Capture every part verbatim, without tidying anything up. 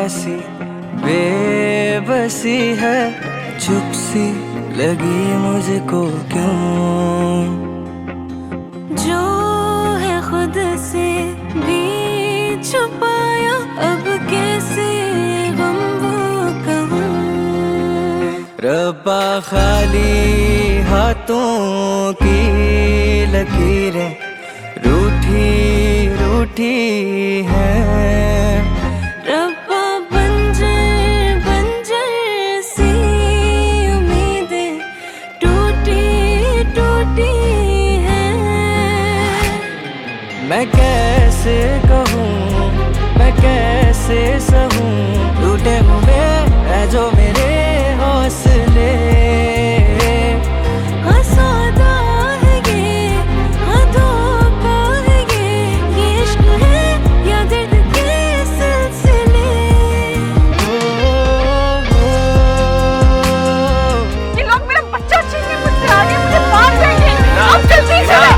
कैसी बेबसी है, चुप सी लगी मुझको क्यों। जो है खुद से भी छुपाया, अब कैसे गम वो कहूँ। रब्बा खाली हाथों की लकीरें रूठी रूठी हैं। रब्बा बंजर बंजर सी उम्मीदें टूटी टूटी हैं। मैं कैसे कहूँ, मैं कैसे सहूँ, टूटे हुए है जो मेरे हौसले। हाँ सौदा है ये, हाँ धोखा है ये, ये इश्क है या दर्द के सिलसिले। ये लोग मेरा बच्चा छीन के मुझसे आगे मुझे मार देंगे। अब जल्दी चले।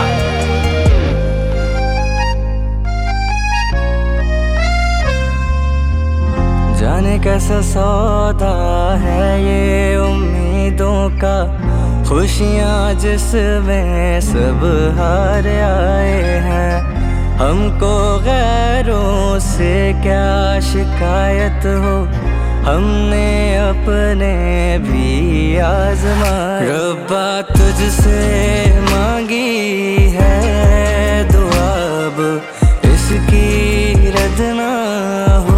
जाने कैसा सौदा है ये उम्मीदों का, खुशियाँ जिसमें सब हार आए हैं। हमको गैरों से क्या शिकायत हो, हमने अपने भी आजमाए। रब्बा तुझसे मांगी है दुआ, अब इसकी रद ना हो।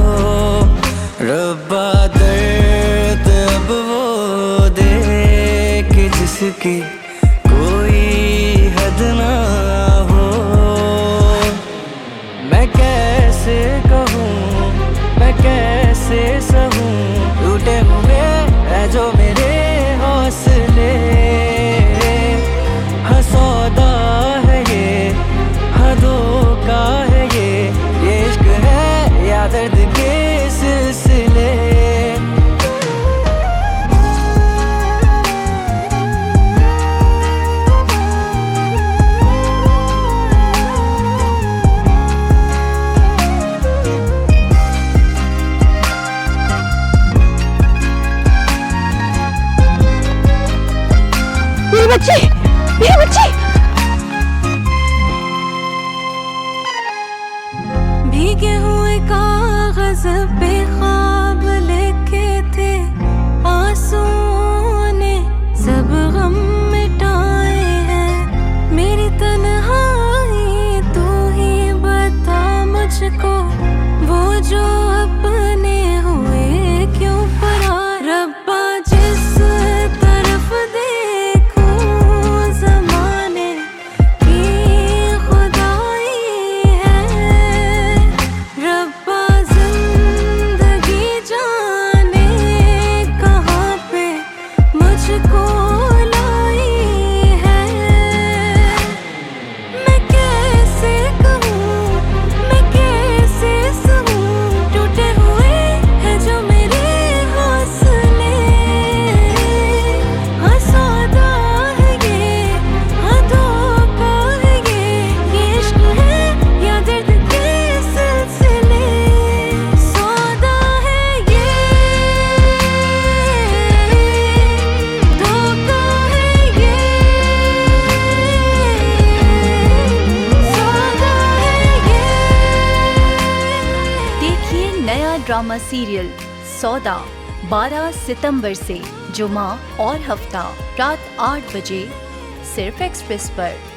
रब्बा दर्द अब वो दे कि जिसकी कोई हद ना हो। मैं कैसे कहूँ, मैं कैसे सहूँ, टूटे हुए है जो मेरे हौसले। हाँ सौदा है ये, हाँ धोखा है ये, ये इश्क है या दर्द के सिलसिले। मेरी बच्ची, मेरी बच्ची। भीगे हुए कागज पे ख्वाब लिखे थे, आंसुओं ने सब गम मिटाए हैं। मेरी तन्हाई तू ही बता मुझको, वो जो अपने हुए क्यों पराए। रब्बा जिस तरफ देखूं ज़माने की खुदाई है। रब्बा जिंदगी जाने कहाँ पे मुझको लाई है। मैं कैसे कहूँ, मैं कैसे सहूँ, टूटे हुए है जो मेरे हौसले। हाँ सौदा है ये, हाँ धोखा है ये, ये इश्क है या दर्द के सिलसिले। सौदा है ये, धोखा है ये, सौदा है ये। देखिए नया ड्रामा सीरियल सौदा बारह सितंबर से जुमा और हफ्ता रात आठ बजे सिर्फ एक्सप्रेस पर।